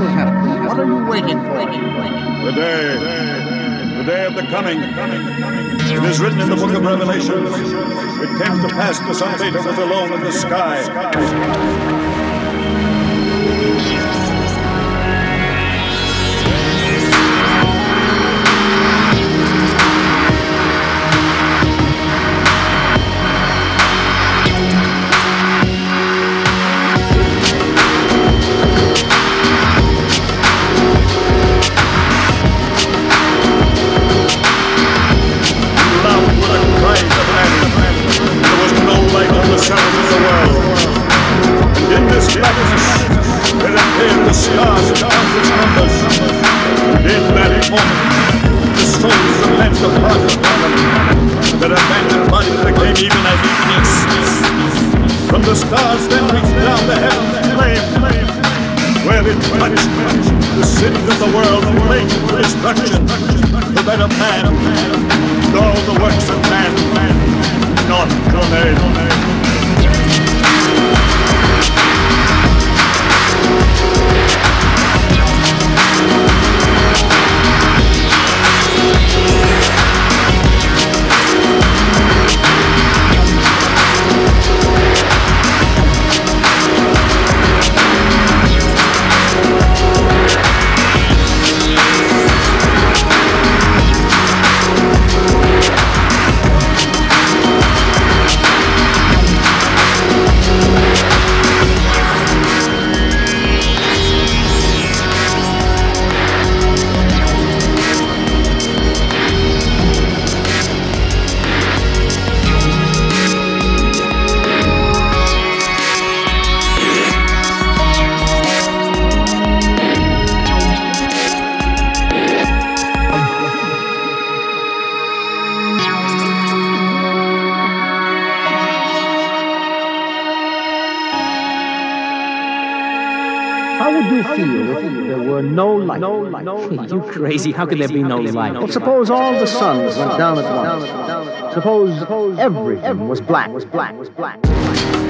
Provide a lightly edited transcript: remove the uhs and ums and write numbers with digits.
What are you waiting for? The day of the coming. It is written in the book of Revelation. It came to pass the Son Beta was alone in the sky. From the stars then reached down the heavens, flame, where it touched the cities of the world, plagued with destruction, the bed of man, and all the works of man, not domain. How would you feel if there were no light? Are you crazy? How could there be no light? Well, suppose all the suns went down at once. Suppose everything was black.